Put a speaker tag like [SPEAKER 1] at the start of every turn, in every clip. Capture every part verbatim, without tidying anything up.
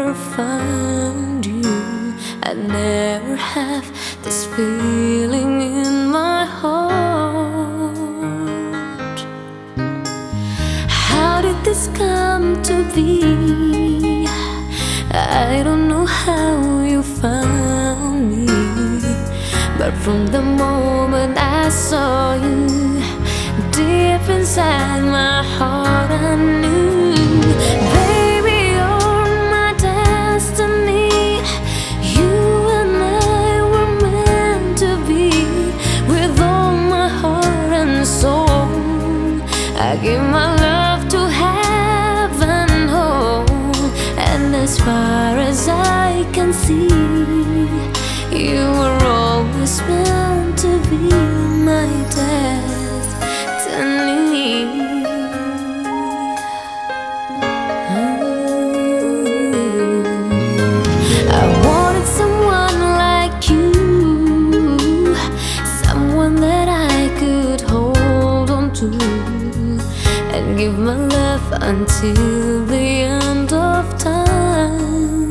[SPEAKER 1] never found you, I'd never have this feeling in my heart. How did this come to be? I don't know how you found me, but from the moment I saw you, deep inside my heart I knew, baby, you're my destiny. You and I were meant to be. With all my heart and soul, I give my love to heaven, home. And as far as I can see, you were always meant to be my destiny. I wanted someone like you, someone that I could hold on to and give my love until the end of time.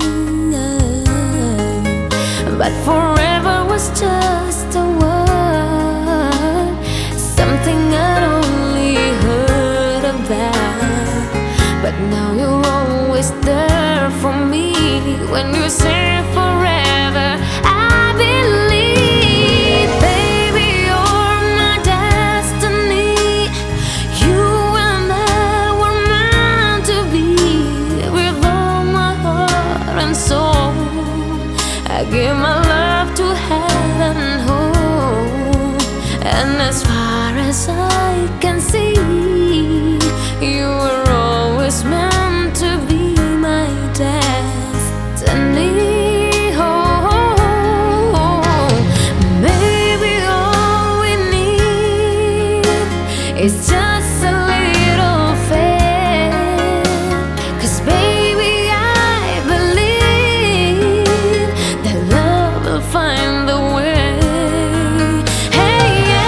[SPEAKER 1] But forever was just a word, something I'd only heard about. But now you're always there for me. When you say forever, I believe, baby, you're my destiny. You and I were meant to be. With all my heart and soul, I give my love to heaven, home. And as far as I can see, you were always meant to be my destiny. Oh, maybe all we need is just a little faith. 'Cause baby, I believe that love will find the way. Hey,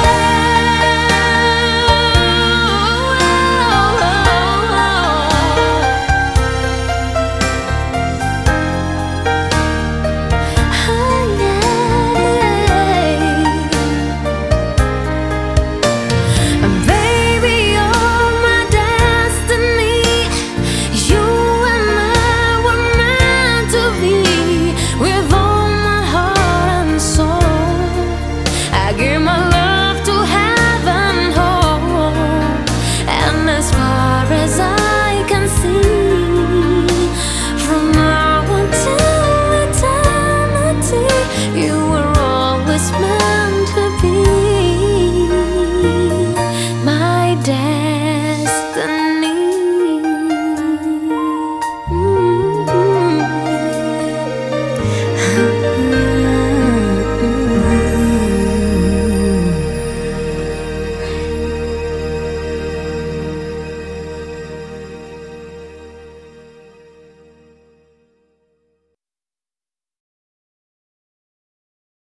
[SPEAKER 1] baby, you're my destiny. You and I were meant to be. With all my heart and soul, I give my love to heaven, home. And as far as I can see, from now until eternity, you were always meant to be my dad.